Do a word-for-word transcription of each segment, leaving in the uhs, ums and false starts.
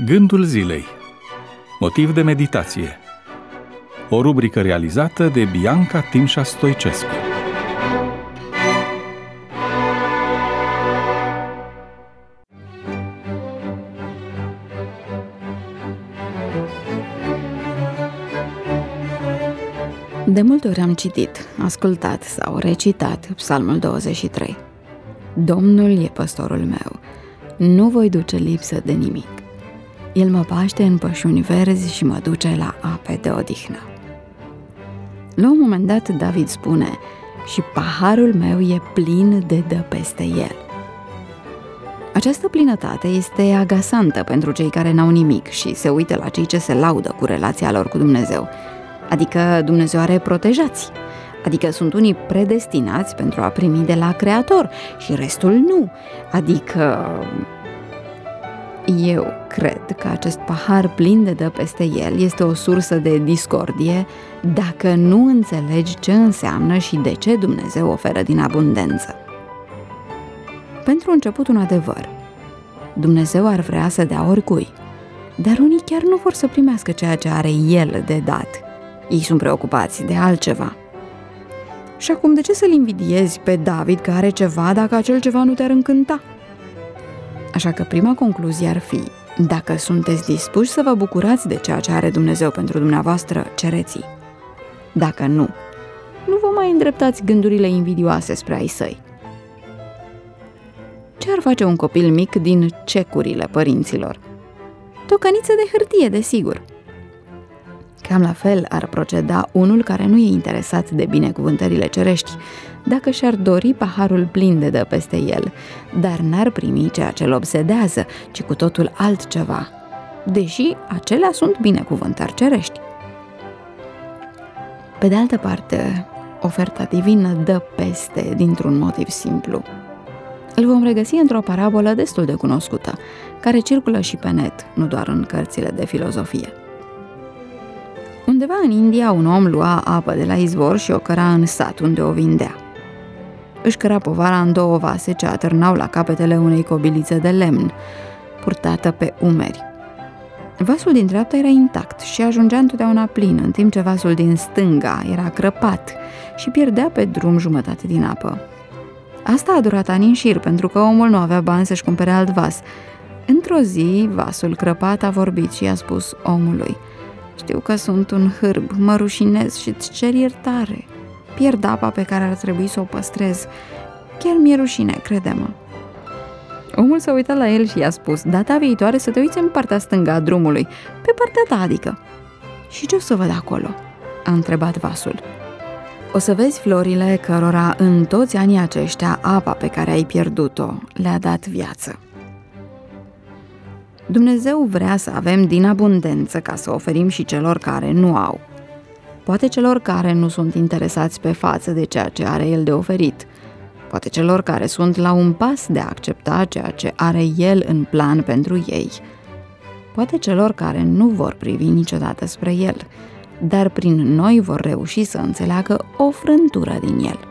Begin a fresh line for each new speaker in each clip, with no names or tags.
Gândul zilei. Motiv de meditație. O rubrică realizată de Bianca Timșa Stoicescu.
De multe ori am citit, ascultat sau recitat Psalmul douăzeci și trei. Domnul e păstorul meu, nu voi duce lipsă de nimic. El mă paște în pășuni verzi și mă duce la ape de odihnă. La un moment dat David spune: și paharul meu e plin de dă peste el. Această plinătate este agasantă pentru cei care n-au nimic și se uită la cei ce se laudă cu relația lor cu Dumnezeu. Adică Dumnezeu are protejați, adică sunt unii predestinați pentru a primi de la Creator și restul nu. Adică eu cred că acest pahar plin de dă peste el este o sursă de discordie dacă nu înțelegi ce înseamnă și de ce Dumnezeu oferă din abundență. Pentru început un adevăr: Dumnezeu ar vrea să dea oricui, dar unii chiar nu vor să primească ceea ce are El de dat. Ei sunt preocupați de altceva. Și acum, de ce să-l invidiezi pe David că are ceva dacă acel ceva nu te-ar încânta? Așa că prima concluzie ar fi: dacă sunteți dispuși să vă bucurați de ceea ce are Dumnezeu pentru dumneavoastră, cereți-i. Dacă nu, nu vă mai îndreptați gândurile invidioase spre ai săi. Ce ar face un copil mic din cecurile părinților? Tocăniță de hârtie, desigur. Cam la fel ar proceda unul care nu e interesat de binecuvântările cerești, dacă și-ar dori paharul plin de dă peste el, dar n-ar primi ceea ce îl obsedează, ci cu totul altceva, deși acelea sunt binecuvântări cerești. Pe de altă parte, oferta divină dă peste dintr-un motiv simplu. Îl vom regăsi într-o parabolă destul de cunoscută, care circulă și pe net, nu doar în cărțile de filozofie. Undeva în India, un om lua apă de la izvor și o căra în sat unde o vindea. Își căra povara în două vase ce atârnau la capetele unei cobilițe de lemn, purtată pe umeri. Vasul din dreapta era intact și ajungea întotdeauna plin, în timp ce vasul din stânga era crăpat și pierdea pe drum jumătate din apă. Asta a durat ani în șir, pentru că omul nu avea bani să-și cumpere alt vas. Într-o zi, vasul crăpat a vorbit și i-a spus omului: știu că sunt un hârb, mă rușinez și îți cer iertare. Pierd apa pe care ar trebui să o păstrez. Chiar mi-e rușine, crede-mă. Omul s-a uitat la el și i-a spus: data viitoare să te uiți în partea stângă a drumului, pe partea ta adică. Și ce o să văd acolo? A întrebat vasul. O să vezi florile cărora în toți anii aceștia apa pe care ai pierdut-o le-a dat viață. Dumnezeu vrea să avem din abundență ca să oferim și celor care nu au. Poate celor care nu sunt interesați pe față de ceea ce are El de oferit. Poate celor care sunt la un pas de a accepta ceea ce are El în plan pentru ei. Poate celor care nu vor privi niciodată spre El, dar prin noi vor reuși să înțeleagă o frântură din El.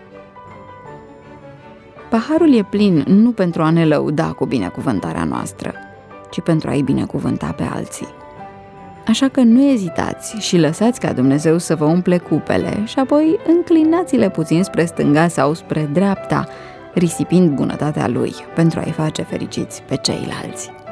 Paharul e plin nu pentru a ne lăuda cu binecuvântarea noastră, ci pentru a-i binecuvânta pe alții. Așa că nu ezitați și lăsați ca Dumnezeu să vă umple cupele și apoi înclinați-le puțin spre stânga sau spre dreapta, risipind bunătatea Lui pentru a-i face fericiți pe ceilalți.